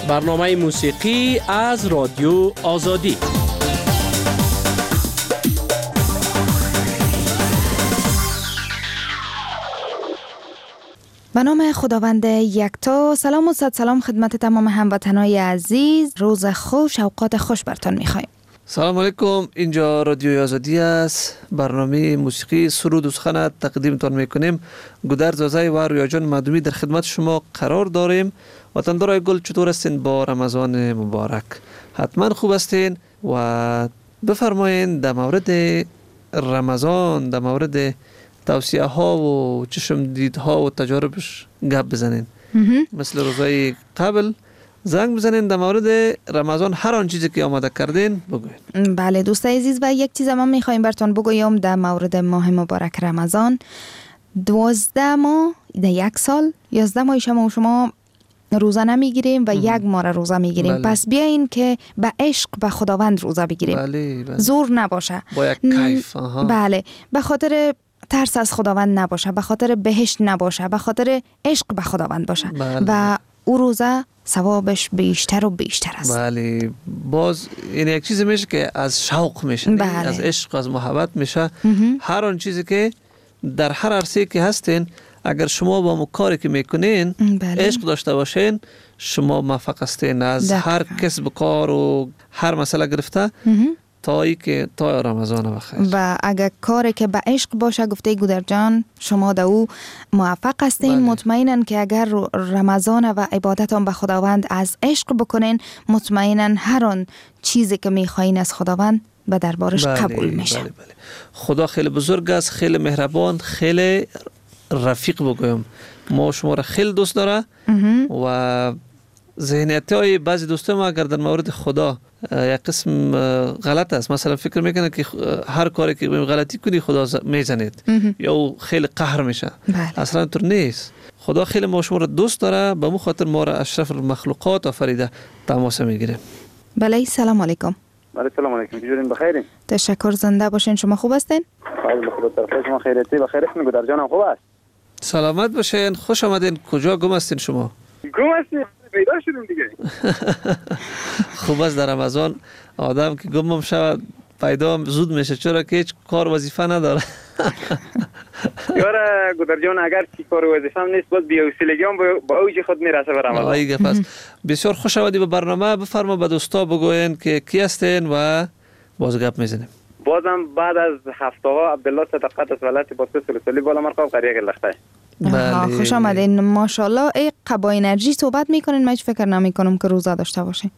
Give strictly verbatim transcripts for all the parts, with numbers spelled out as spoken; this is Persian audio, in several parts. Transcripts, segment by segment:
برنامه موسیقی از رادیو آزادی. به نام خداوند یکتا. سلام و صد سلام خدمت تمام هموطنای عزیز. روز خوش، اوقات خوش برتان میخوایم. سلام علیکم، اینجا رادیو آزادی است. برنامه موسیقی سرود و سخن تقدیمتان میکنیم. گودرز زازای و رویا جان مدومی در خدمت شما قرار داریم. وطندارای گل چطور هستین با رمضان مبارک؟ حتما خوب هستین و بفرمایین در مورد رمضان، در مورد توصیه ها و چشم دیدها و تجاربش گپ بزنین. مثل روزهای قبل زنگ بزنین در مورد رمضان، هر آن چیزی که آماده کردین بگوین. بله دوستای عزیز، و یک چیز هم میخوایم براتون بگویم در مورد ماه مبارک رمضان. دوازده ماه در یک سال، یازده ماه شما شما روزه نمیگیریم و یک ماه روزه میگیریم. بله. پس بیاین که به عشق به خداوند روزه بگیریم. بله، بله. زور نباشه، با یک کیف. آها. بله، به خاطر ترس از خداوند نباشه، به خاطر بهشت نباشه، به خاطر عشق به خداوند باشه. بله. و او روزه ثوابش بیشتر و بیشتر است. بله، باز این یک چیزی میشه که از شوق میشه. بله. از عشق، از محبت میشه. هر آن چیزی که در هر عرصه که هستین، اگر شما با کاری که میکنین بله. عشق داشته باشین، شما موفق هستین. از دقیقا. هر کسب کار و هر مسئله گرفته تا ای که تا رمضان بخیر. و اگر کاری که به عشق باشه، گفته گودر جان، شما در او موفق هستین. بله. مطمئنن که اگر رمضان و عبادتان به خداوند از عشق بکنین، مطمئنن هر آن چیزی که میخواین از خداوند به دربارش بله. قبول میشه. بله بله. خدا خیلی بزرگ است، خیلی مهربان، خیلی رفیق بگویم. ما شما را خیلی دوست داره و ذهنیت های بعضی دوستان ما اگر در مورد خدا یک قسم غلط است. مثلا فکر میکنه که هر کاری که غلطی کنی خدا میزنید یا خیلی قهر میشه. بله. اصلا اینطور نیست. خدا خیلی ما شما را دوست داره، به مو خاطر ما را اشرف المخلوقات آفریده تماس میگیره. بله، سلام علیکم. بله سلام علیکم. چطورین؟ بخیرین؟ تشکر، زنده باشین. شما خوب هستین؟ خیلی خدا طرف شما خیریتی بخیر هستین. گودر جانم خوب است؟ سلامت باشین، خوش آمدین. کجا گم هستین شما؟ گم هستین؟ پیدا شدیم دیگه. خوب است، در رمضان آدم که گم شود پیدا زود میشه، چرا که هیچ کار وظیفه نداره. یاره گودر جان، اگر کی کار وظیفه هم نیست، باز بی‌حوصلگی هم با اوج خود میرسه به رمضان. آیگه پس بسیار خوش آمدی به برنامه. بفرما به دوستا بگوین که کی هستین و باز گپ میزنیم. بازم بعد از هفته ها عبدالله صدقت از ولایت باسط سلسلی بالا مرقاب قریه گلخته. بله. خوش آمدین. ماشاءالله ای قبا انرژی صحبت میکنین. من هیچ فکر نمی کنم که روزه داشته باشین.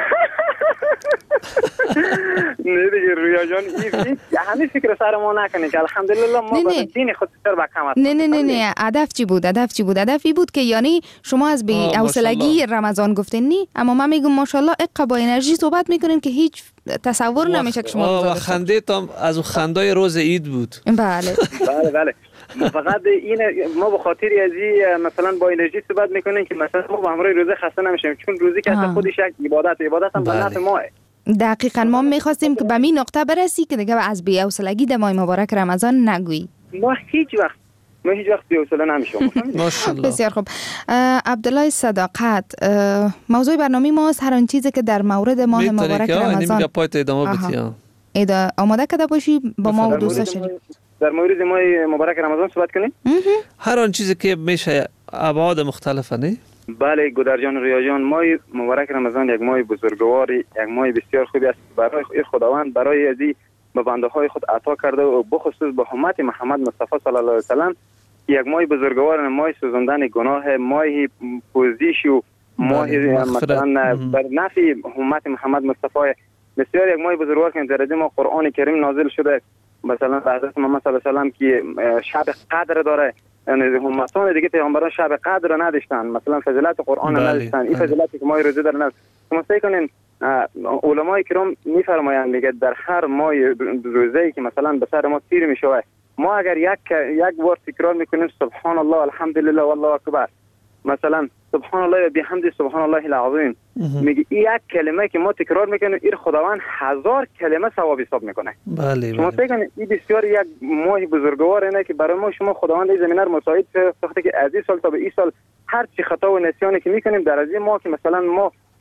نه دیگه رویا جان، این همین فکر سر ما نکنید که الحمدلله ما با دین خود سر با کم است. نه نه نه نه هدف چی بود؟ هدف چی بود؟ هدفی بود که یعنی شما از بی حوصلگی رمضان گفتین نی، اما من میگم ماشاءالله ای با انرژی صحبت میکنین که هیچ تصور نمیشه که شما روزه. خنده تام از خندای روز عید بود. بله بله بله. فقط این ما به خاطر از این مثلا با انرژی صحبت میکنیم که مثلا ما با همراه روزه خسته نمیشیم، چون روزی که اصلا خودش یک عبادت عبادت هم به نفع ماه. دقیقاً ما میخواستیم که به این نقطه برسی که دیگه از بی‌حوصلگی در ماه مبارک رمضان نگویی. ما هیچ وقت ما هیچ وقت بی‌حوصله نمیشم. ماشاءالله. بسیار خوب. عبدالله صداقت، موضوع برنامه ماست هر آن چیزی که در مورد ماه مبارک رمضان. میگه پایت ادامه بدی. ایدا آماده کرده باشی با ما و دوستا شدی. در مورد ماه مبارک رمضان صحبت کنیم. هر آن چیزی که میشه ابعاد مختلفه نه؟ بله گودر جان، رویا جان، ماه مبارک رمضان یک ماه بزرگواری، یک ماه بسیار خوبی است برای خداوند، برای ازی به بنده های خود عطا کرده و بخصوص به حرمت محمد مصطفی صلی الله علیه و سلم یک ماه بزرگوار، ماه سوزاندن گناه، ماه پوزش و ماه مثلا بر نفع حرمت محمد مصطفی. بسیار یک ماه بزرگوار که در ما قرآن کریم نازل شده، مثلا حضرت محمد صلی الله علیه و سلم که شب قدر داره، یعنی همتان دیگه پیامبران شب قدر را نداشتن، مثلا فضیلت قرآن را نداشتن. این فضیلتی که ما روزه در نفس شما سعی کنین. علمای کرام میفرمایند میگه در هر ماه روزه‌ای که مثلا به سر ما تیر میشه، ما اگر یک یک بار تکرار میکنیم سبحان الله الحمدلله والله اکبر، مثلا سبحان الله و بحمد سبحان الله العظیم، میگه این یک کلمه که ما تکرار میکنیم این خداوند هزار کلمه ثواب حساب میکنه. بله شما فکر کنید این بسیار یک ماه بزرگوار اینه که برای ما شما خداوند این زمینه رو مساعد کرده که از این سال تا به این سال هر چی خطا و نسیانی که میکنیم در از این ماه که مثلا ما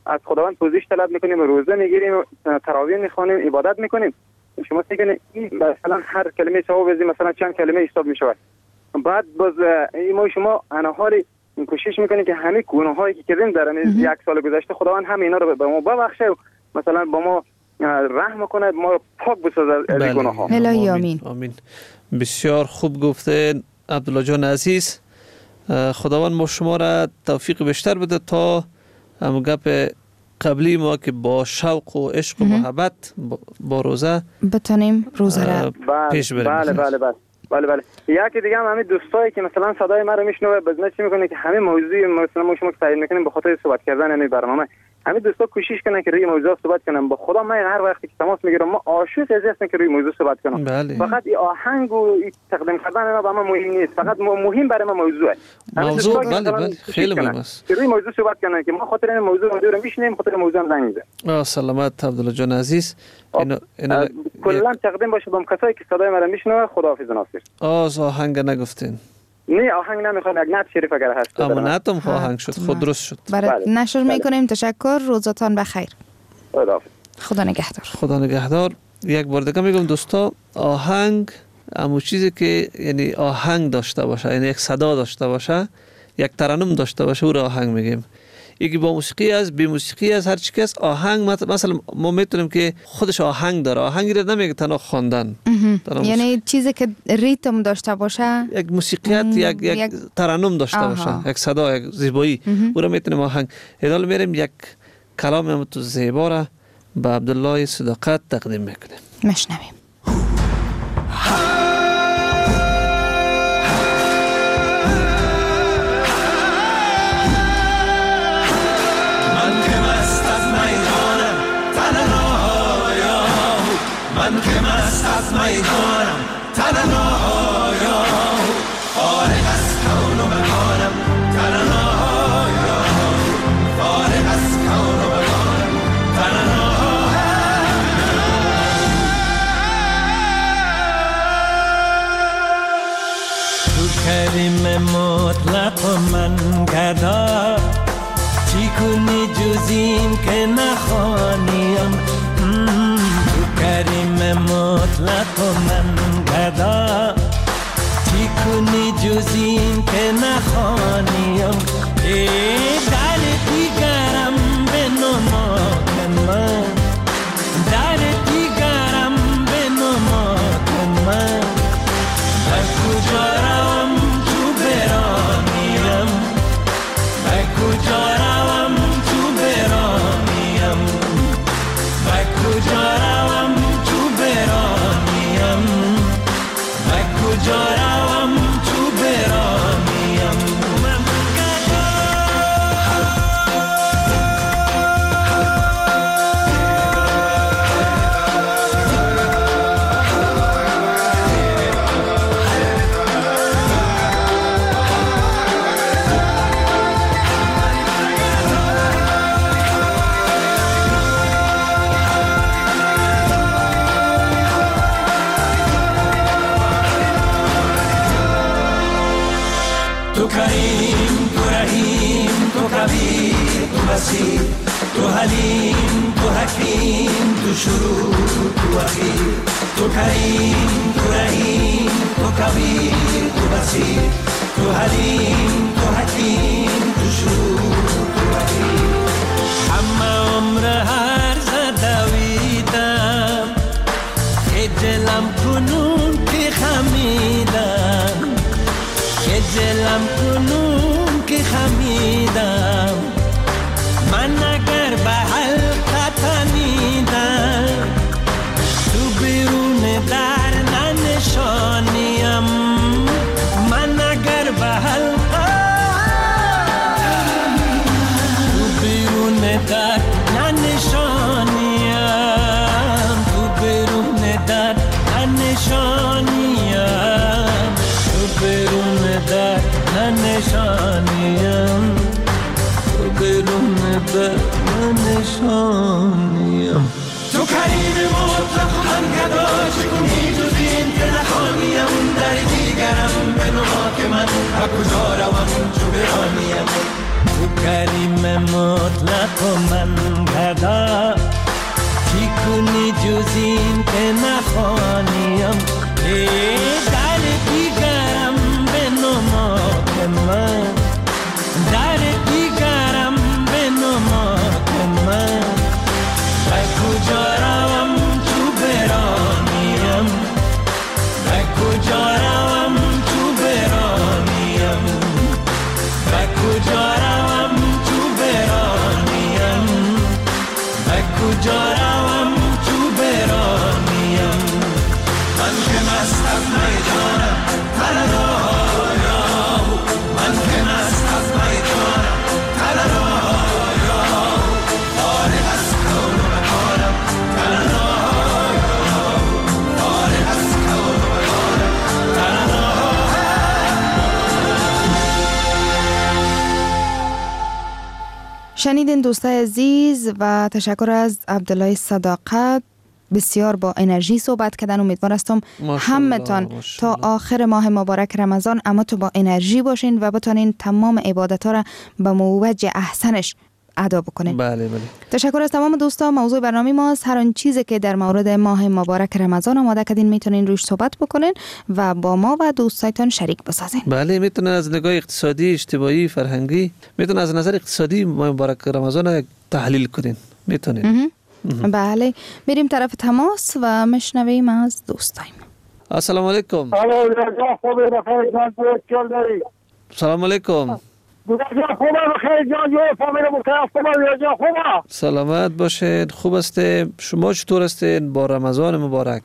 از خداوند پوزش طلب میکنیم، روزه میگیریم، تراویح میخوانیم، عبادت میکنیم. شما فکر این مثلا هر کلمه ثواب بزنید مثلا چند کلمه حساب میشود. بعد باز ما شما انا حالی کوشش میکنیم که همه گناهایی که کردیم در یک سال گذشته خداوند هم اینا رو به ما ببخشه و مثلا با ما رحم کنه، ما رو پاک بسازه از این گناه‌ها. الهی آمین. آمین. بسیار خوب گفته عبدالله جان عزیز. خداوند ما شما را توفیق بیشتر بده تا هم گپ قبلی ما که با شوق و عشق و محبت با روزه بتونیم روزه را پیش بریم. بله بله بله بله بله. یکی دیگه هم همین دوستایی که مثلا صدای ما رو میشنوه بزنه چی میکنه که همه موضوعی مثلا ما شما که تعیین میکنیم به خاطر صحبت کردن این برنامه، همه دوستا کوشش کنن که روی موضوع صحبت کنن. با خدا من هر وقتی که تماس میگیرم ما عاشق از هستم که روی موضوع صحبت کنم. بله. فقط این آهنگ و این تقدیم کردن ما برای ما مهم نیست، فقط مهم برای ما موضوعه. موضوع بله بله خیلی مهم است. روی موضوع صحبت کنن که ما خاطر این موضوع موضوع رو میشنیم، خاطر موضوع هم زنگ میزنیم. آ سلامت عبدالله جان عزیز. اینو اینو کلا تقدیم باشه با کسایی که صدای ما میشنوه. خداحافظ ناصر. آز آهنگ نگفتین. نه آهنگ نمیخوام، یک نعت شریف اگر هست. اما نعتم آهنگ شد، خود درست شد. برای نشر میکنیم. تشکر، روزتان بخیر. خداحافظ. خدا نگهدار. خدا نگهدار. یک بار دیگه میگم دوستا، آهنگ همون چیزی که یعنی آهنگ داشته باشه، یعنی یک صدا داشته باشه، یک ترنم داشته باشه، او را آهنگ میگیم. یکی با موسیقی از بی موسیقی از هر چی که است آهنگ، مثلا ما میتونیم که خودش آهنگ داره، آهنگی را نمیگه تنها خواندن، یعنی چیزی که ریتم داشته باشه، یک موسیقیت، یک یک ترنم داشته آها. باشه، یک صدا، یک زیبایی، او را میتونیم آهنگ. حالا میریم یک کلام هم تو زیبا را به عبدالله صداقت تقدیم میکنیم. مشنویم. من که مست از میدانم تنهایا، فارغ از کون و مکانم تنهایا، فارغ از کون و مکانم تنهایا. تو کریم مطلق و من گدا، چی کنی جز این که نخوانیم؟ کریم مطلق و من گدا، چی کنی جز این که نخوانیم؟ ای در دیگرم به نما کن من، در دیگرم به نما کن من. به کجا روم تو برانیم، به کجا روم تو برانیم، به کجا روم کجا روم تو برانیم. تو کریم، تو رحیم، تو کبیر، تو بصیر، تو حلیم، تو حکیم، تو شروع، تو اخیر. تو کریم، تو رحیم، تو کبیر، تو بصیر، تو حلیم، تو حکیم، تو شروع، تو اخیر. همه عمر هر زدویدم، خجلم کنون که خمیدم، خجلم کنون که خمیدم. من اگر به حلقه تنیدم، تو بیرون در ننشانیم. من اگر به حلقه تو بیرون در ننشانیم، تو بیرون در ننشانیم، تو بیرون در ننشانیم، تو بیرون در ننشانیم. تو کریم مطلق و من گدا، چکنی جز این که نخوانیم. در دیگرم به نما که من به کجا روم چو برانیم. تو کریم مطلق و من گدا چی کنی جز این که نخوانیم ای در دیگرم به نمات من در دیگرم به نمات من و کجا روم تو برانیم و کجا روم تو برانیم و کجا روم تو برانیم و کجا روم تو برانیم من که مست از میدانم تلرایا من که مست از میدانم تلرایا فارغ از کون و مکانم تلرایا فارغ از کون و مکانم تلرایا. شنیدین دوستای عزیز و تشکر از عبدالله صداقت، بسیار با انرژی صحبت کردن. امیدوار هستم همتان تا آخر ماه مبارک رمضان اما تو با انرژی باشین و بتونین تمام عبادت ها را به موجه احسنش ادا بکنین. بله بله. تشکر از تمام دوستان. موضوع برنامه ماست هر آن چیزی که در مورد ماه مبارک رمضان آماده کردین میتونین روش صحبت بکنین و با ما و دوستایتان شریک بسازین. بله، میتونن از نگاه اقتصادی، اجتماعی، فرهنگی، میتونن از نظر اقتصادی ماه مبارک رمضان تحلیل کنین. میتونین. بله، میریم طرف تماس و مشنویم از دوستایم. السلام علیکم. سلام علیکم. سلامت باشید. خوب هستیم. شما چطور هستین با رمضان مبارک؟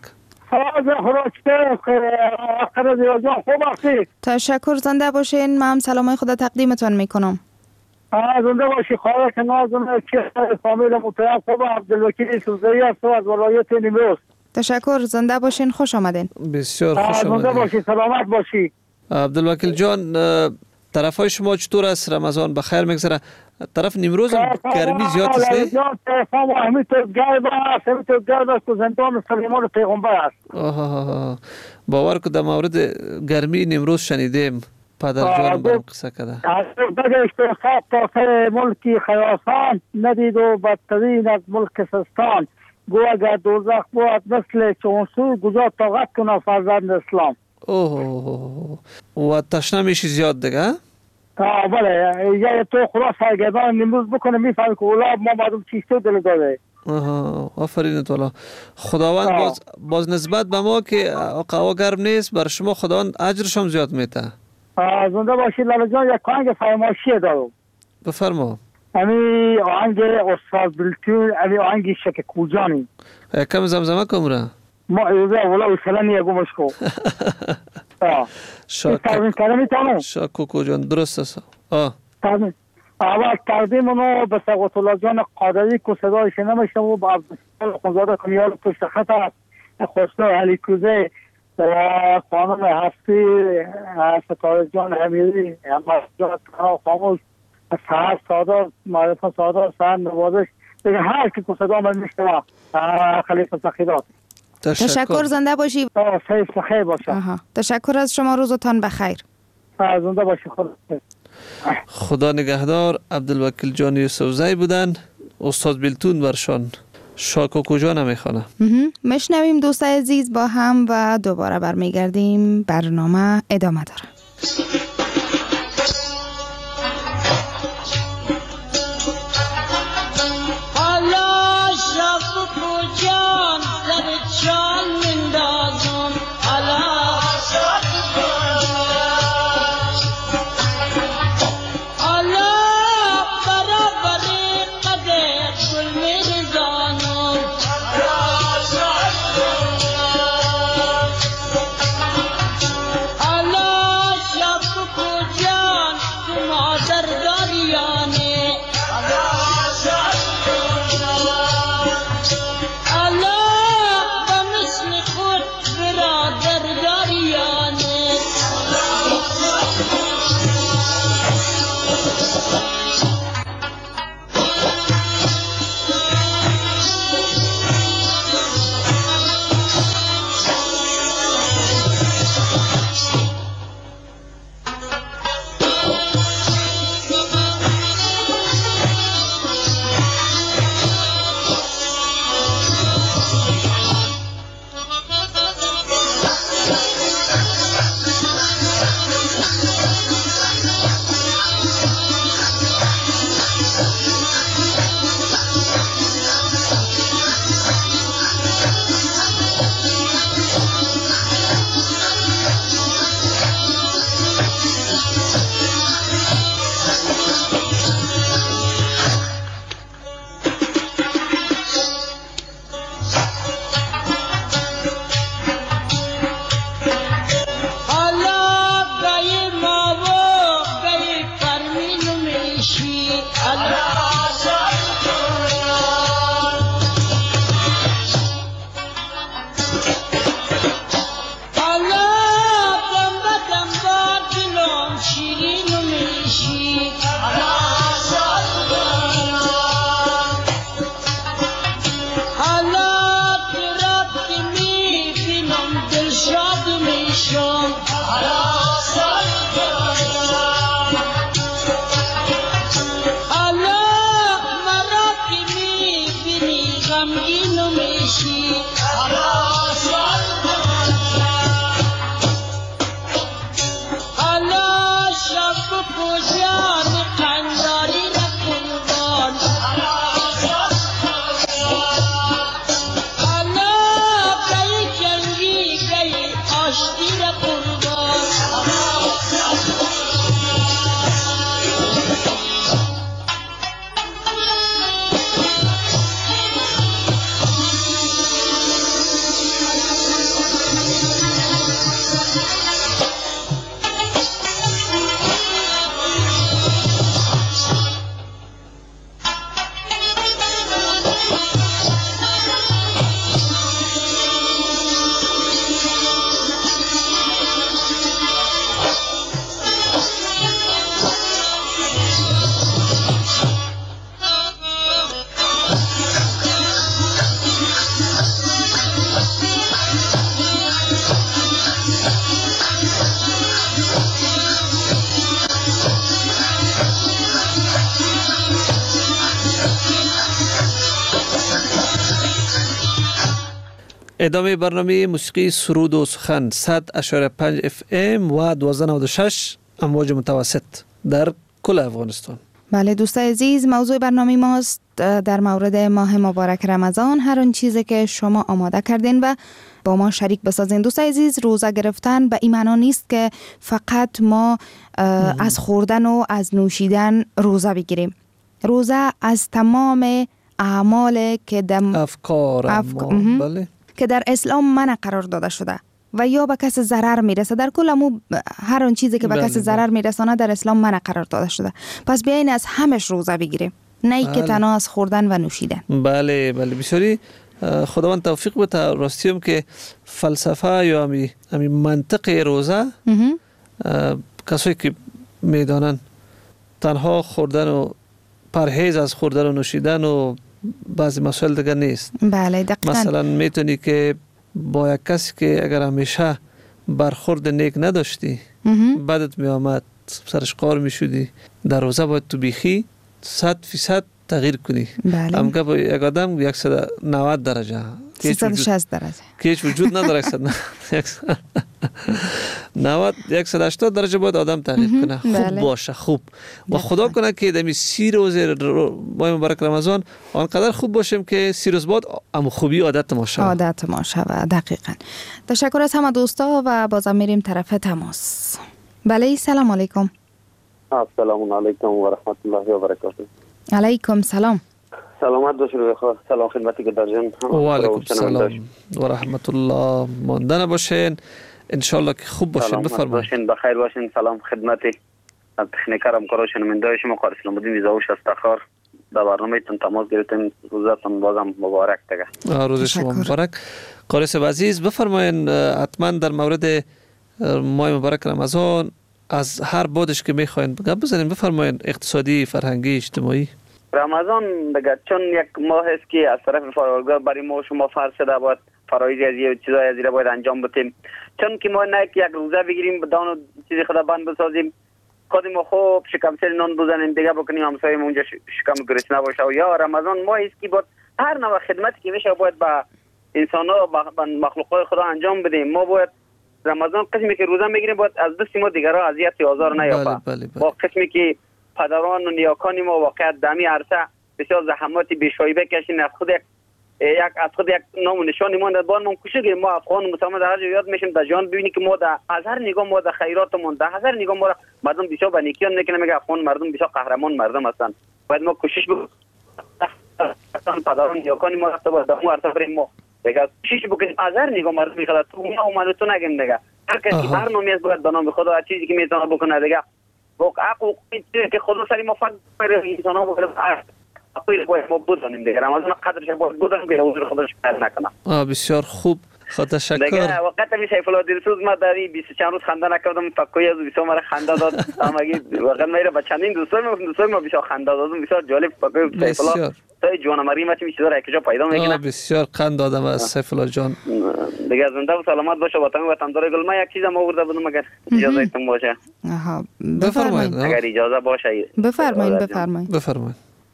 تشکر، زنده باشین. من هم سلامای خدا تقدیمتون میکنم. زنده باشی. خواهر که نازم که فامیل متعب خوب عبدالوکیل سوزایی است از ولایت نیمروز. تشکر، زنده باشین. خوش آمدین. بسیار خوش آمدین. زنده باشی، سلامت باشی. عبدالوکیل جان، طرف های شما چطور است؟ رمضان بخیر میگذره؟ طرف نیمروز گرمی زیاد است نه؟ طرف همین تو گرم است، همین تو گرم است که زندان سلیمان پیغمبر است. آها، باور که در مورد گرمی نیمروز شنیدیم. پدر جانم برام قصه کرده. بگه اشتخاب تا سر ملکی خراسان ندید و بدترین از ملک سستان. گو اگر دوزخ بود مثل چونسوی گذار طاقت کنه فرزند اسلام. اوه، و تشنه میشی زیاد دیگه؟ آه بله، یه تو خدا سرگردان نیمروز بکنه میفهمی که اولاد ما مردم چیستو دل داده. آها، آفرین تولا. خداوند باز, باز نسبت به ما که قوا گرم نیست، بر شما خداوند اجرش هم زیاد میده. زنده باشید لالا جان. یک آهنگ فرمایشی دارم. بفرما. امی آهنگ استاد بلتون، امی آهنگ شک کوجانی. کم زمزمه کم را؟ ما ایوزه اولا وسلانی اگو مشکو. تقدیم کردم میتونم؟ شاکو جان درست است. آه تقدیم اول تقدیم اونو به سقوط الله جان قادری که صدایش نمیشتم و با عبدالسلام خونزاده کنیال پشت خط هست، خوشنو علی کوزه و خانم هفتی ستاره جان امیری جان خاموش سهر سادار معرفه سادار سهر نوازش دیگه هر که که صدا من میشتم خلیفه سخیرات. تشکر، زنده باشی. سیف بخیر باشه. تشکر از شما، روزتان بخیر. زنده باشی. خدا خدا نگهدار. عبدالوکیل جان یوسفزئی بودن. استاد بلتون برشان شاکوکو جان نمیخوانه. مشنویم دوستای عزیز با هم و دوباره برمیگردیم. برنامه ادامه داره. Allah کشی آسان حالا شب پوشان قنداری نکنبان حالا گئی جنگی گئی آشتی نکنبان ادامه برنامه موسیقی سرود و سخن صد اشاره پنج اف ام و دوازده نود و شش امواج متوسط در کل افغانستان. بله دوستای عزیز، موضوع برنامه ماست در مورد ماه مبارک رمضان. هر اون چیزی که شما آماده کردین و با ما شریک بسازین. دوستای عزیز، روزه گرفتن به این معنا نیست که فقط ما از خوردن و از نوشیدن روزه بگیریم. روزه از تمام اعمال که دم افکار افک... بله که در اسلام منع قرار داده شده و یا به کس ضرر میرسه، در کل مو هر اون چیزی که به کس ضرر میرسانه در اسلام منع قرار داده شده. پس بیاین از همش روزه بگیریم، نه ای که تنها از خوردن و نوشیدن. بله بله بسیاری خداوند توفیق بده. راستی هم که فلسفه یا امی امی منطق روزه کسایی که میدانن تنها خوردن و پرهیز از خوردن و نوشیدن و بعضی مسائل دیگه نیست. بله دقیقاً. مثلا میتونی که با یک کسی که اگر همیشه برخورد نیک نداشتی بدت می آمد، سرش قار می شدی، در روزه باید تو بیخی صد فیصد تغییر کنی. بله. هم که با یک آدم صد و نود درجه سیصد و شصت درجه که هیچ وجود نداره صد و نود صد و هشتاد درجه باید آدم تغییر کنه. خوب بله. باشه خوب و خدا کنه که دمی سی روز ماه مبارک رمضان آنقدر خوب باشیم که سی روز بعد ام خوبی عادت ما شود. عادت ما شود. دقیقاً. تشکر از همه دوستا و بازم میریم طرف تماس. بله سلام علیکم. السلام علیکم و رحمت الله و برکاته. علیکم سلام. سلامت باشید بخیر. سلام خدمتی که در جان. و علیکم سلام و رحمت الله. مانده نباشین ان شاء الله که خوب باشین. بفرمایید. باشین بخیر باشین. سلام خدمتی تکنیکر همکارا شنونده شما قاری اسلام الدین میزاوش استخار. در برنامه تون تماس گرفتیم. روزتون بازم مبارک دیگه. روز شما مبارک. قاری صاحب عزیز بفرمایید حتما در مورد ماه مبارک رمضان از هر بودش که میخواین گپ بزنین. بفرمایید اقتصادی، فرهنگی، اجتماعی. رمضان دیگه چون یک ماه است که از طرف پروردگار برای ما شما فرض شده باید فرایض از یه چیزای از باید انجام بدیم. چون که ما نه یک روزه بگیریم بدون چیزی خدا بند بسازیم، خود ما خوب شکم سر نان بزنیم دیگه بکنیم همسایه اونجا شکم گرسنه باشه. و یا رمضان ماه است که باید هر نوع خدمتی که میشه باید با انسان‌ها و مخلوقات خدا انجام بدیم. ما باید رمضان قسمی که روزه میگیریم باید از دست ما دیگرها اذیت یا آزار نیابه. با قسمی که پدران و نیاکان ما واقعا دمی عرصه بسیار زحماتی بیشایبه کشین، از خود یک یک از خود یک نام و نشانی ما در بان ما کوشش ما افغان مسلمان در هر جا یاد میشیم در جهان ببینیم که ما در از هر نگاه ما در خیراتمون در هر نگاه ما مردم بسیار با نیکیان میکنه. میگه افغان مردم بسیار قهرمان مردم هستند. باید ما کوشش بکنیم پدران نیاکان ما رفته با دمو عرصه بریم ما دیگه کوشش بکنیم از هر نگاه مردم میخواد تو ما اومد تو نگیم دیگه هر کسی هر نامی است باید به نام خدا هر چیزی که میتونه بکنه دیگه واقعا حقوقی که خدا سری ما فقط برای انسان ها باید اقوی باید ما بودنیم دیگه. رمضان قدرش باید بودن که حضور خودش پیدا نکنه. بسیار خوب. خدا تشکر. دیگه وقت می سیف الله دلسوز ما داری بیست و چند روز خنده نکردم فکوی از بیست مرا خنده داد. همگی واقعا میره با چندین دوستای ما دوستای ما بسیار خنده دادم. بسیار جالب فکوی سیف الله تا جوان مریم چی چیزا را یک پایدا میکنه. بسیار خنده دادم از سیف الله جان. دیگه زنده و سلامت باشه وطن وطن دار گل. ما یک چیزم آورده بودم اگر اجازه تون باشه. آها بفرمایید. اگر اجازه باشه بفرمایید بفرمایید بفرمایید.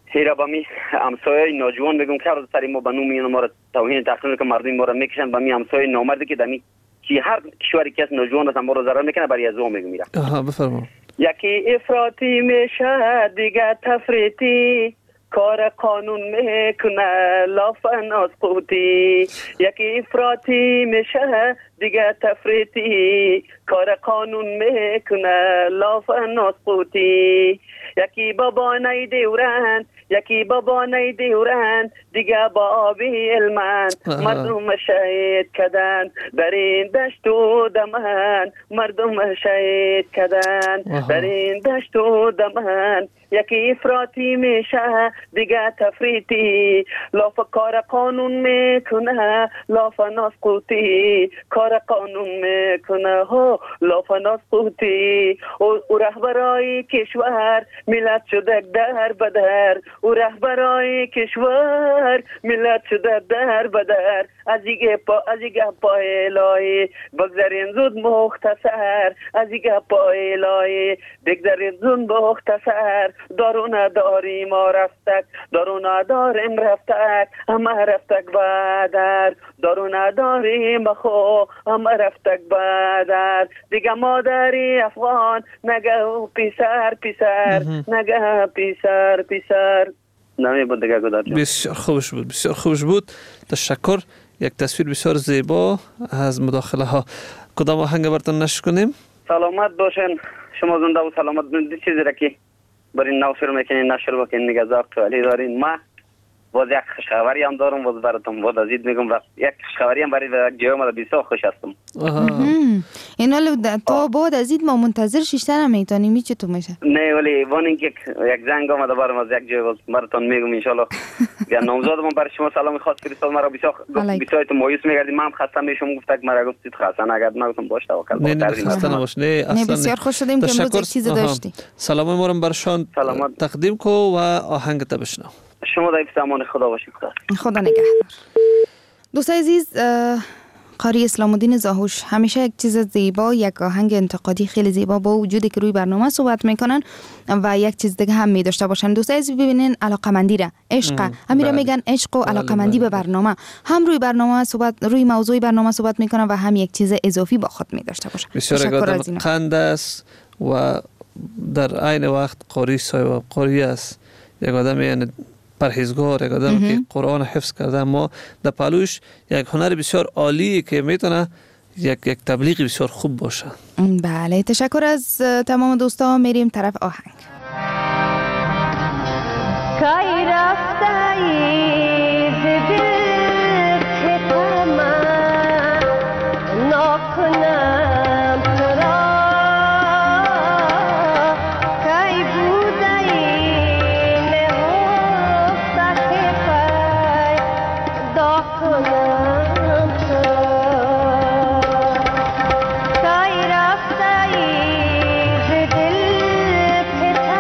هیرا با می همسایه نوجوان بگم که روز سری ما به نوم میان ما را توهین تحقیر که مردم ما را میکشن به می همسایه نامردی که دمی که هر کشوری که نوجوان را ما را ضرر میکنه برای از اون میگم میرم. آها بفرما. یکی افراطی میشه دیگه تفریطی کار قانون میکنه لافن از قوتی. یکی افراطی میشه دیگه تفریطی کار قانون میکنه لافن از قوتی. یکی بابا نیدورن یکی بابا نیدورن دیگه با آبی علمن مردم شهید کدن در این دشت و دمن مردم شهید کدن در این دشت و دمن. یکی افراطی میشه دیگه تفریطی لاف کار قانون میکنه لاف ناسقوطی کار قانون میکنه ها لاف ناسقوطی. او رهبرای کشور ملت شده در بدر او رهبرای کشور ملت شده در بدر از دیگه پا از دیگه پای لای بگذارین زود مختصر از دیگه پای لای بگذارین زود مختصر دارو نداریم ما رفتک دارو نداریم رفتک همه رفتک بدر دارو نداریم خو همه رفتک بدر دیگه مادری افغان نگه پیسر پیسر نگه پیسر پیسر نمی بود دیگه گذار. بسیار خوبش بود بسیار خوبش بود. تشکر. یک تصویر بسیار زیبا از مداخله ها. کدام آهنگ براتون نشر کنیم؟ سلامت باشین شما زنده و سلامت باشین. چیزی را که برای نو فیلم میکنین نشر بکنین نگذار علی دارین. ما باز یک خوشخبری هم دارم باز براتون باز ازید میگم و یک خوشخبری هم برای یک جای ما بسیار خوش هستم. اینا تو بعد ازید ما منتظر شیشتر میتونیم می چطور میشه؟ نه ولی وان اینکه یک زنگ آمده برام از یک جای باز براتون میگم ان شاء الله. یا نامزادم برای شما سلام خاص فرستاد مرا بسیار بسیار تو مایوس میگردی من خسته میشم گفتم مرا گفتید خسته نگرد نگفتم باش توکل نه نه خسته نباش. نه اصلا بسیار خوش شدیم که امروز یک چیز داشتی. سلام ما رو برشان تقدیم کو و آهنگ تا بشنو. شما در امان خدا باشید. خدا خدا نگهدار. دوستای عزیز قاری اسلام الدین زاهوش همیشه یک چیز زیبا یک آهنگ انتقادی خیلی زیبا با وجودی که روی برنامه صحبت میکنن و یک چیز دیگه هم می داشته باشن. دوستای عزیز ببینین علاقمندی را عشق امیره میگن عشق و علاقمندی به برنامه هم روی برنامه صحبت روی موضوع برنامه صحبت میکنن و هم یک چیز اضافی با خود می داشته باشن. بسیار قند است و در عین وقت قاری صاحب قاری است. یک آدم یعنی پرهیزگار یک آدم که قرآن حفظ کرده ما در پالوش یک هنر بسیار عالی که میتونه یک یک تبلیغ بسیار خوب باشه. بله تشکر از تمام دوستان. میریم طرف آهنگ. کای رفتایی ز دل ستم نکنم تو را کای بودایی Thank you.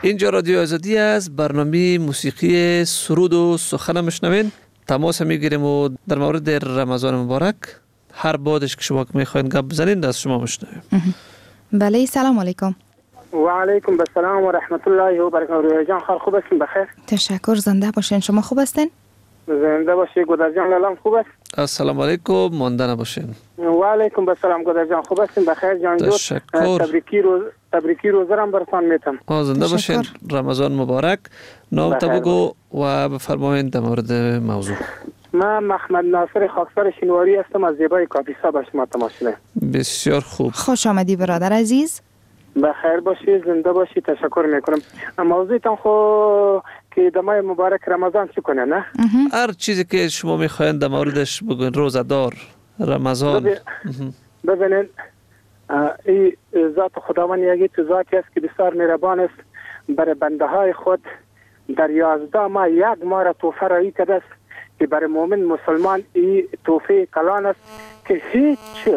اینجا رادیو آزادی است. برنامه موسیقی سرود و سخن میشنوین. تماس میگیریم و در مورد رمضان مبارک هر بادش که شما میخواین گپ بزنین دست شما میشنویم. بله سلام علیکم. و علیکم السلام و رحمت الله و برکاته. جان خال خوب هستین؟ بخیر. تشکر. زنده باشین. شما خوب هستین؟ زنده باشی. گودر جان لالام خوب است؟ السلام علیکم. مانده نباشین. و علیکم السلام گودر جان خوب هستین؟ بخیر جان جو. تشکر. تبریکی روز تبریکی روزم براتون میتم. زنده باشین. رمضان مبارک. نام تا بگو و بفرمایید در مورد موضوع. من محمد ناصر خاکسار شینواری هستم از زیبای کاپیسا به شما تماس می‌کنم. بسیار خوب. خوش آمدی برادر عزیز. بخیر باشی. زنده باشی. تشکر میکنم. موضوعتان خو که در ماه مبارک رمضان چی کنه نه؟ هر چیزی که شما میخواین در موردش بگوین. روزدار رمضان. ببینید این ذات خداوند یکی تو ذاتی است که بسیار مهربان است برای بنده های خود در یازده ماه یک ماه را توفه رایی کرده است که برای مؤمن مسلمان این توفه کلان است که هیچ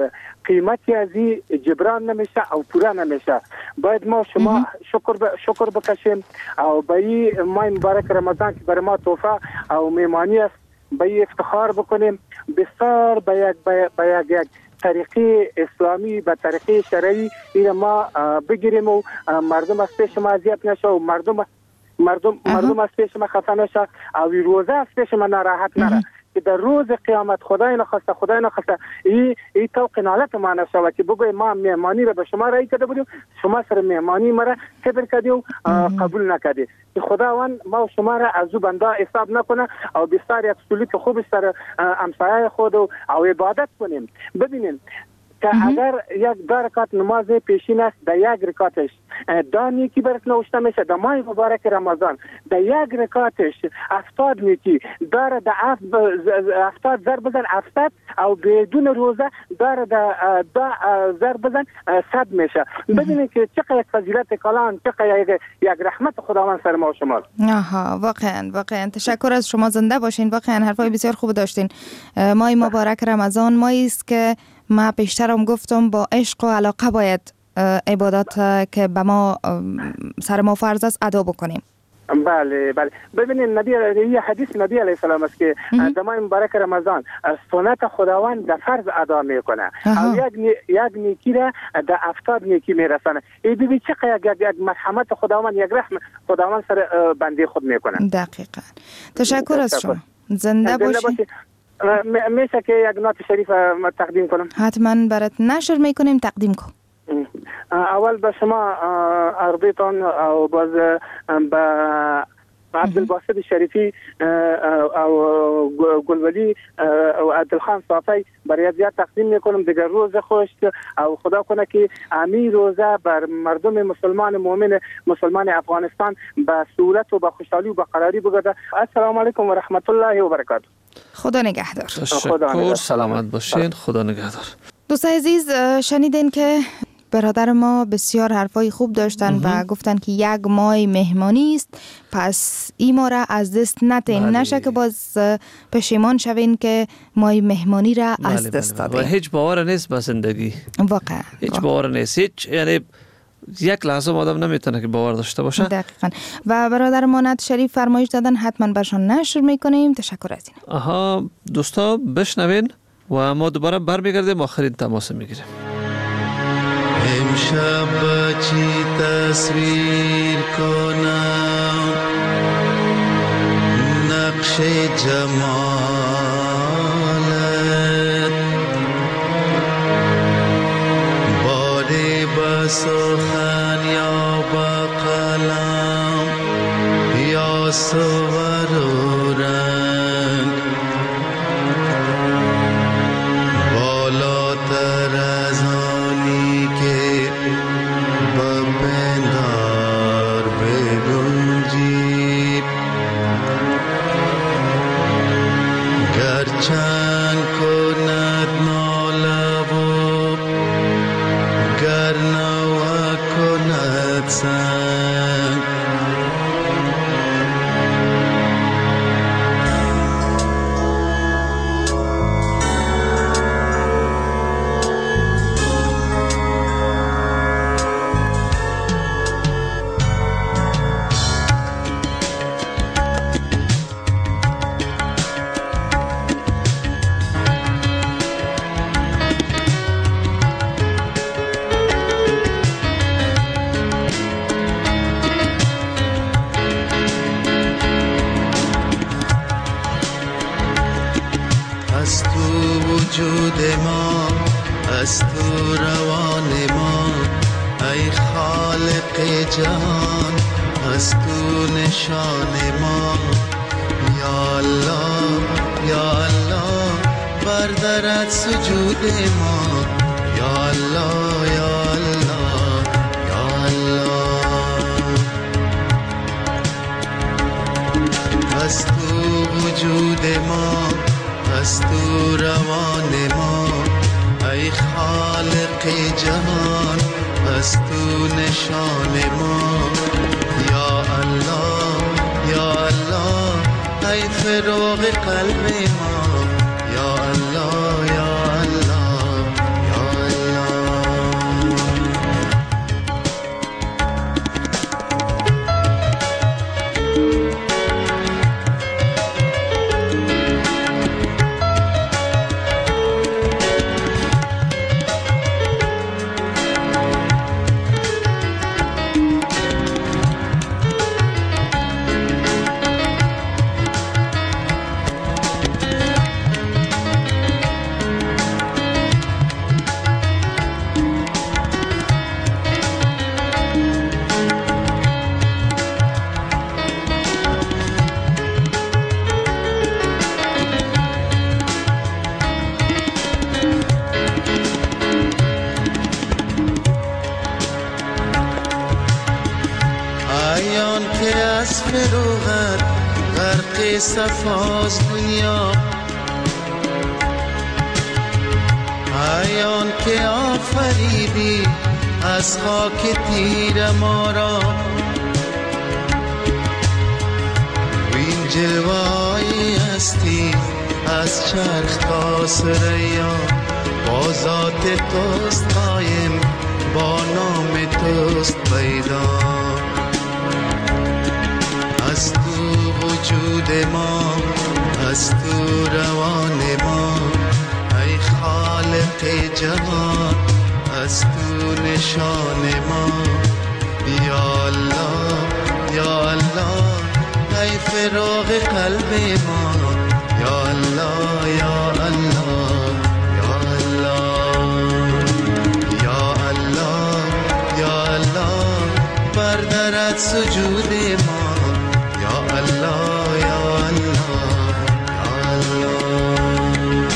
قیمتی از این جبران نمیشه او پورا نمیشه. باید ما شما شکر ب... شکر بکشیم او به این ماه مبارک رمضان که برای ما توفه او میمانی است به این افتخار بکنیم. بسیار به یک به یک یک طریقه اسلامی به طریقه شرعی این ما بگیریم و مردم از پیش ما اذیت نشه و مردم مردم مردم از پیش ما خفه نشه او روزه از پیش ما ناراحت نره که در روز قیامت خدای نخواسته خدای نخواسته این این توق نالت ما نشود که بگوی ما مهمانی را به شما رای کرده بودیم شما سر مهمانی ما را کبر کردی و قبول نکردی. خداوند ما و شما را از او بنده حساب نکنه او بسیار یک سلوک خوب سر همسایه خود و او عبادت کنیم. ببینید که اگر یک دو رکعت نماز پیشین است در یک رکعتش دا نیکی برات نوشته میشه. در ماه مبارک رمضان در یک رکعتش هفتاد نیکی داره. در هفتاد ضرب بزن هفتاد او بدون روزه داره در دا ضرب بزن صد میشه. ببینید که چقدر یک فضیلت کلان چقدر یک, یک رحمت خداوند سر ما و شما. آها واقعا واقعا تشکر از شما. زنده باشین. واقعا حرفای بسیار خوب داشتین. ماه مبارک رمضان ماهی است که ما پیشترم گفتم با عشق و علاقه باید عبادات که به ما سر ما فرض است ادا بکنیم. بله بله. ببینید نبی علیه حدیث نبی علیه السلام است که در ماه مبارک رمضان سنت خداوند در فرض ادا میکنه او یک یک نیکی را در هفتاد نیکی میرسانه. این ببین چقدر یک یک مرحمت خداوند یک رحم خداوند سر بنده خود میکنه. دقیقاً. تشکر از شما. زنده باشید. میشه که یک نوت شریف تقدیم کنم؟ حتما برات نشر میکنیم. تقدیم کن. اول به شما عرضیتان او باز به عبدالباسط شریفی او گلولی او عبدالخان صافی برای زیاد تقدیم میکنم. دیگر روز خوش او خدا کنه که امین روزه بر مردم مسلمان مؤمن مسلمان افغانستان به صورت و به خوشحالی و به قراری بگرده. السلام علیکم و رحمت الله و برکاته. خدا نگهدار. تشکر. سلامت باشین. خدا نگهدار. دوستان عزیز شنیدین که برادر ما بسیار حرفای خوب داشتن و گفتن که یک ماه مهمانی است پس این ما را از دست ندین. نشه که باز پشیمان شوین که ماه مهمانی را بله از دست دادیم. و هیچ باور نیست به زندگی. واقعا هیچ باور نیست. هیچ یعنی یک لحظه آدم نمیتونه که باور داشته باشه. دقیقاً. و برادر ما نت شریف فرمایش دادن حتما برشان نشر میکنیم. تشکر از این. آها دوستا بشنوین و ما دوباره برمیگردیم آخرین تماس میگیریم. امشب چی تصویر کنم نقش جمالت باری با سخن یا با قلم یا صور و رنگ بالاتر از آنی که بپندار بگنجی گرچند کند ناله و گر نوه کند سنگ وجود ما از تو روان ما ای خالق جهان از تو نشان ما یا الله یا الله بردارد سجود ما یا الله یا الله یا الله از تو وجود ما از تو روان ما ای خالق جهان از تو نشان ما یا الله یا الله ای فراغ قلب ما یا الله یا الله یا الله فروغت غرق صفاز دنیا ایان که آفریدی از خاک تیر ما را وین جلوه‌ای هستی از چرخ تا ثریا با ذات توست قایم با نام توست پیدا از تو وجود ما از تو روان ما ای خالق جهان از تو نشان ما یا الله یا الله ای فراغ قلب ما یا الله یا الله یا الله یا الله یا الله بردارد سجود ما یا الله یا الله یا الله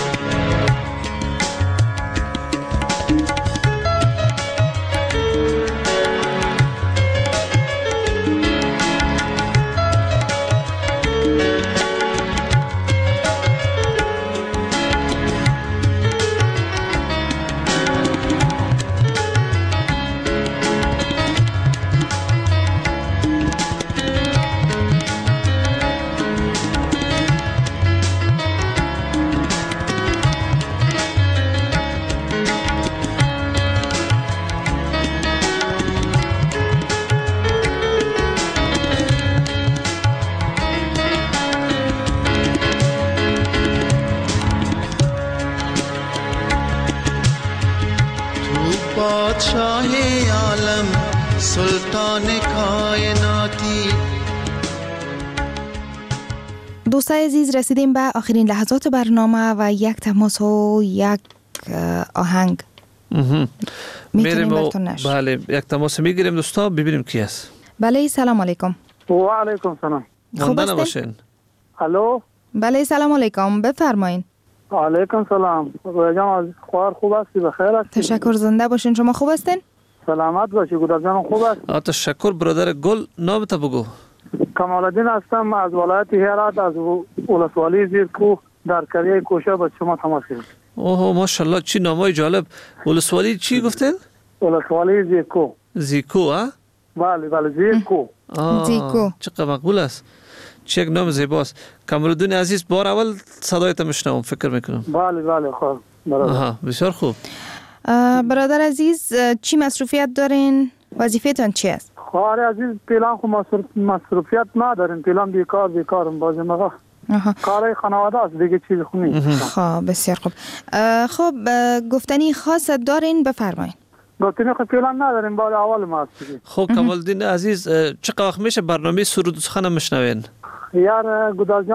پادشاہ عالم سلطان کائناتی. دوستای عزیز، رسیدیم به آخرین لحظات برنامه و یک تماس و یک آهنگ میریم و بله یک تماس میگیریم. دوستا ببینیم کی است. بله سلام علیکم. و علیکم سلام. خوب هستین؟ الو. بله سلام علیکم، بفرمایید. علیکم سلام. رویان خوار خوب هستی؟ بخیر هستی؟ تشکر، زنده باشین. شما خوب هستین؟ سلامت باشی. گلاب جان خوب است؟ تشکر برادر گل. نامت بگو. کمال الدین هستم از ولایت هرات، از ولسوالی زیرکو در کریه کوشه با شما تماس گرفتم. اوه ماشاءالله، چی نامای جالب. ولسوالی چی گفتین؟ ولسوالی زیرکو. زیرکو ها؟ بله بله زیرکو. زیرکو چقدر مقبول است. چه یک نام زیباست. کمال‌الدین عزیز، بار اول صدایت میشنوم فکر میکنم. بله بله خوب. آها بسیار خوب. برادر عزیز، چی مصروفیت دارین؟ وظیفه‌تان چی است؟ خواهر عزیز، پیلان خو مصروفیت نداریم. پیلان بیکار بیکارم بازی مگه. کارای خانواده است دیگه، چیز خو نیست. خب بسیار خوب. خب گفتنی خاص دارین، بفرمایید. گفتنی خو پیلان نداریم، بعد اول ما است. خب کمال‌الدین عزیز، چقدر وقت میشه برنامه سرود و سخن میشنوین؟ یار گودال جان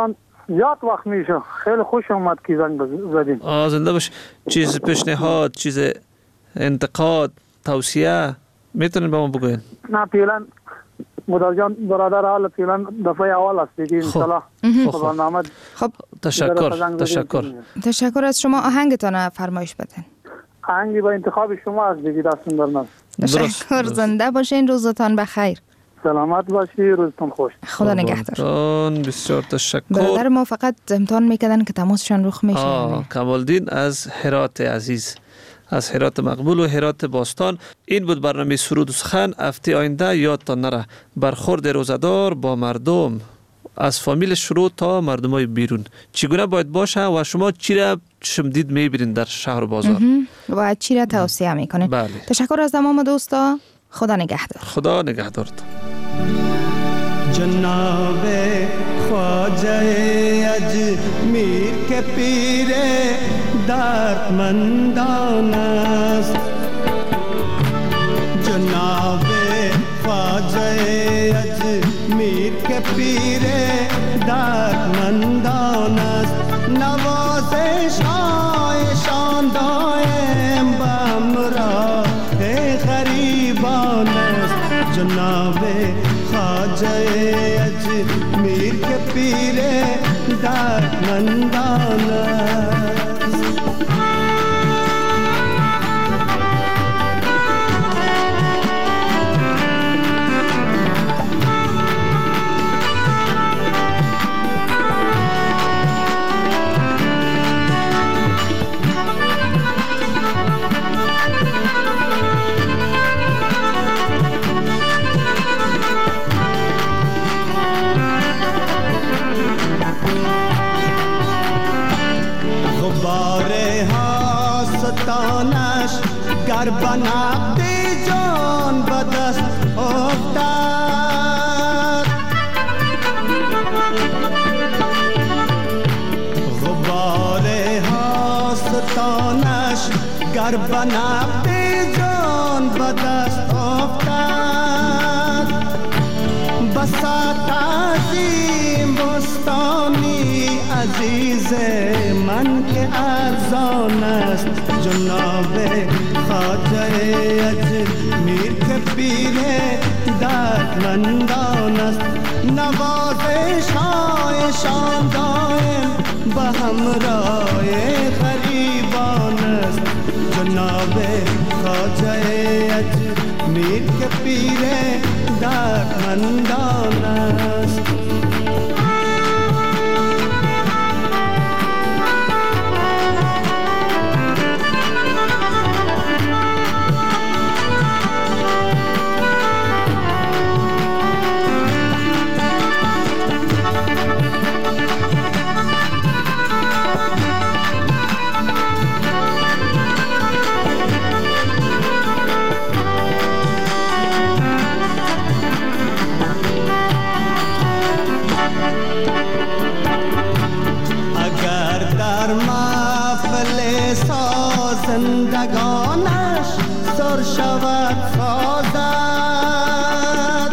زیاد وقت میشه. خیلی خوش اومد که زنگ زدیم. آه زنده باش. چیز پیشنهاد، چیز انتقاد، توصیه میتونین به ما بگوین؟ نه فعلا مدار جان برادر حال فعلا دفعه اول است دیگه ان شاء الله. برنامه خب تشکر تشکر تشکر از شما. آهنگتان فرمایش بدین. آهنگی با انتخاب شما از دیگه دستون درنم. تشکر. زنده باشین. روزتان بخیر. سلامت باشی. روزتون خوش. خدا نگهدار. بسیار تشکر. برادر ما فقط امتحان میکردن که تماسشان رخ میشه. آه کمالدین از هرات عزیز، از هرات مقبول و هرات باستان. این بود برنامه سرود و سخن. هفته آینده یادتان نره برخورد روزدار با مردم از فامیل شروع تا مردمای بیرون چگونه باید باشه و شما چی را شمدید میبینید در شهر و بازار و چی را توصیه میکنید. بله. تشکر از تمام دوستا. خدا نگهدار. خدا نگهدار. جناب خواجه اجمیر کے پیر دردمندان است. جناب خواجه اجمیر کے پیر دردمندان است. نوازش هایشان دائم به همراه غریبان است. جناب خواجه اجمیر کے پیر دردمندان است. گر بنقد جان به دست افتد، غبار حاستانش گر بنقد جان به دست افتد. بساط عظیم بستانی عزیز من که ارزان است. جناب خواجه اجمیر کے پیر دردمندان است. نوازش هایشان دائم به همراه غریبان است. جناب خواجه اجمیر کے پیر دردمندان است. زندگانش سر شود سازد.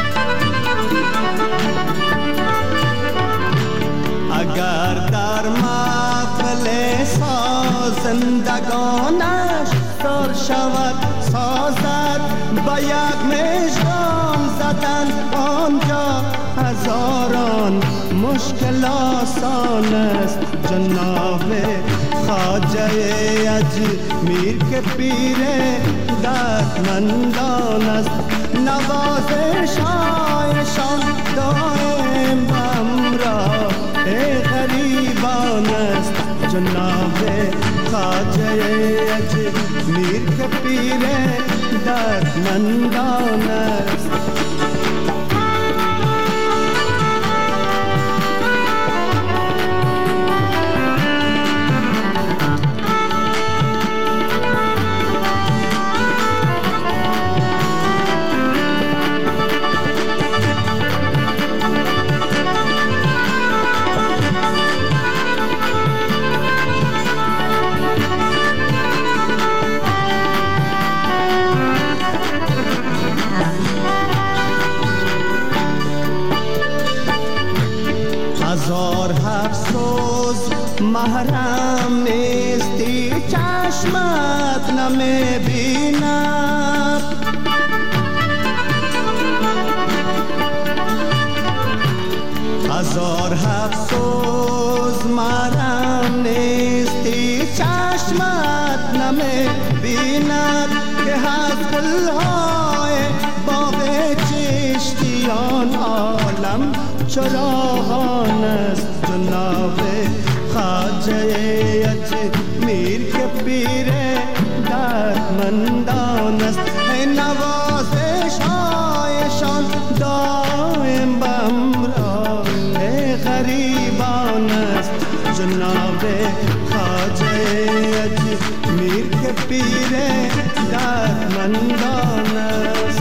اگر در محفل زندگانش سر شود سازد. با یک مژگان زدن آنجا هزاران مشکل آسان است. جناب خواجه اجمیر کے پیر دردمندان است. نوازش هایشان دائم همراه غریبان است. جناب خواجه اجمیر کے پیر دردمندان است. محرم نیستی چشمت نمیبیند هزار افسوس محرم نیستی چشمت نمیبیند که از گلهای باغ چشتیان عالم چراغان است جناب خواجه اجمیر که پیر دردمندان است ای نوازش هایشان دائم بمرا ای غریبان است جناب خواجه اجمیر که پیر دردمندان است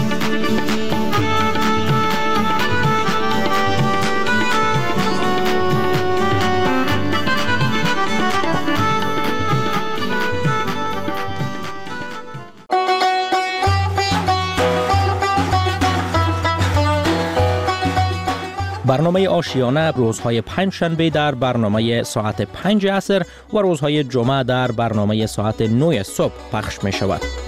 برنامه آشیانه روزهای پنج شنبه در برنامه ساعت پنج عصر و روزهای جمعه در برنامه ساعت نه صبح پخش می شود.